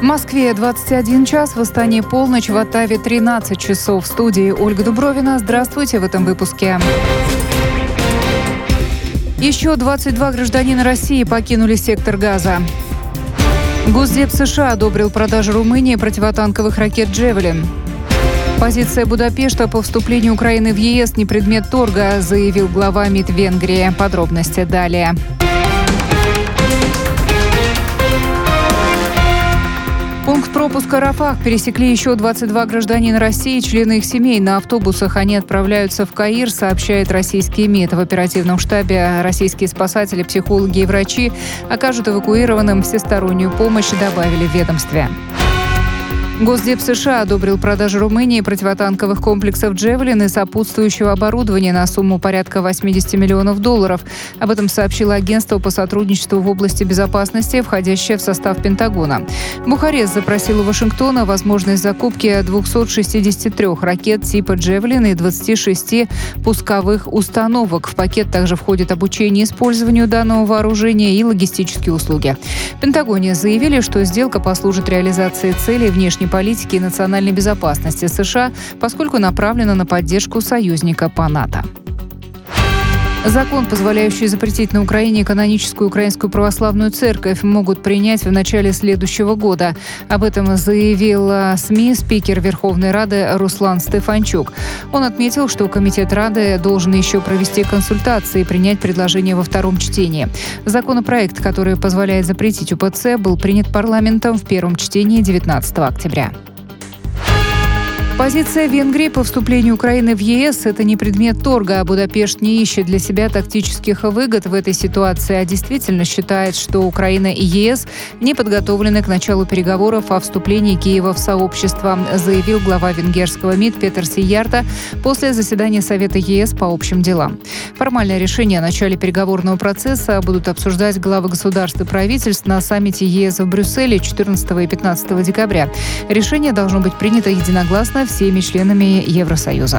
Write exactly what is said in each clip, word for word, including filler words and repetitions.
В Москве двадцать один час, в Астане полночь, в Оттаве тринадцать часов. В студии Ольга Дубровина. Здравствуйте в этом выпуске. Еще двадцать два гражданина России покинули сектор Газа. Госдеп США одобрил продажу Румынии противотанковых ракет «Джевелин». Позиция Будапешта по вступлению Украины в ЕС не предмет торга, заявил глава МИД Венгрии. Подробности далее. Пункт пропуска «Рафах» пересекли еще двадцать два гражданина России и члены их семей. На автобусах они отправляются в Каир, сообщает российский МИД. В оперативном штабе российские спасатели, психологи и врачи окажут эвакуированным всестороннюю помощь, добавили в ведомстве. Госдеп США одобрил продажу Румынии противотанковых комплексов «Джевелин» и сопутствующего оборудования на сумму порядка восемьдесят миллионов долларов. Об этом сообщило агентство по сотрудничеству в области безопасности, входящее в состав Пентагона. Бухарест запросил у Вашингтона возможность закупки двухсот шестидесяти трёх ракет типа «Джевелин» и двадцати шести пусковых установок. В пакет также входит обучение использованию данного вооружения и логистические услуги. В Пентагоне заявили, что сделка послужит реализации целей внешней политики и национальной безопасности США, поскольку направлена на поддержку союзника по НАТО. Закон, позволяющий запретить на Украине каноническую Украинскую православную церковь, могут принять в начале следующего года. Об этом заявил СМИ спикер Верховной Рады Руслан Стефанчук. Он отметил, что Комитет Рады должен еще провести консультации и принять предложение во втором чтении. Законопроект, который позволяет запретить УПЦ, был принят парламентом в первом чтении девятнадцатого октября. Позиция Венгрии по вступлению Украины в ЕС – это не предмет торга, а Будапешт не ищет для себя тактических выгод в этой ситуации, а действительно считает, что Украина и ЕС не подготовлены к началу переговоров о вступлении Киева в сообщество, заявил глава венгерского МИД Петер Сиярто после заседания Совета ЕС по общим делам. Формальное решение о начале переговорного процесса будут обсуждать главы государств и правительств на саммите ЕС в Брюсселе четырнадцатого и пятнадцатого декабря. Решение должно быть принято единогласно всеми членами Евросоюза.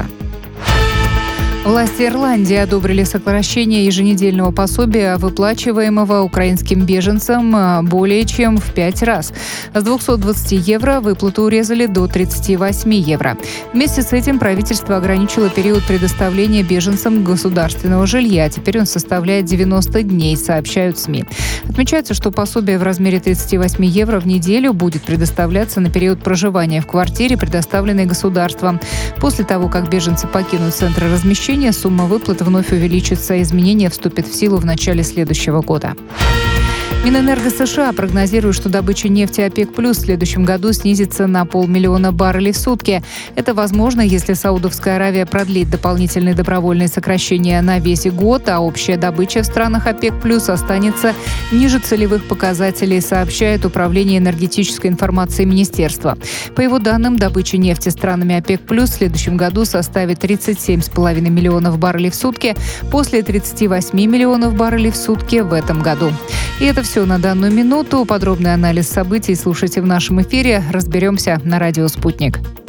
Власти Ирландии одобрили сокращение еженедельного пособия, выплачиваемого украинским беженцам, более чем в пять раз. С двухсот двадцати евро выплату урезали до тридцати восьми евро. Вместе с этим правительство ограничило период предоставления беженцам государственного жилья. Теперь он составляет девяносто дней, сообщают СМИ. Отмечается, что пособие в размере тридцати восьми евро в неделю будет предоставляться на период проживания в квартире, предоставленной государством. После того, как беженцы покинут центры размещения, сумма выплат вновь увеличится. Изменения вступят в силу в начале следующего года. Минэнерго США прогнозирует, что добыча нефти ОПЕК+ в следующем году снизится на полмиллиона баррелей в сутки. Это возможно, если Саудовская Аравия продлит дополнительные добровольные сокращения на весь год, а общая добыча в странах ОПЕК+ останется ниже целевых показателей, сообщает Управление энергетической информации Министерства. По его данным, добыча нефти странами ОПЕК+ в следующем году составит тридцать семь с половиной миллионов баррелей в сутки, после тридцати восьми миллионов баррелей в сутки в этом году. И это все на данную минуту. Подробный анализ событий слушайте в нашем эфире. Разберемся на радио «Спутник».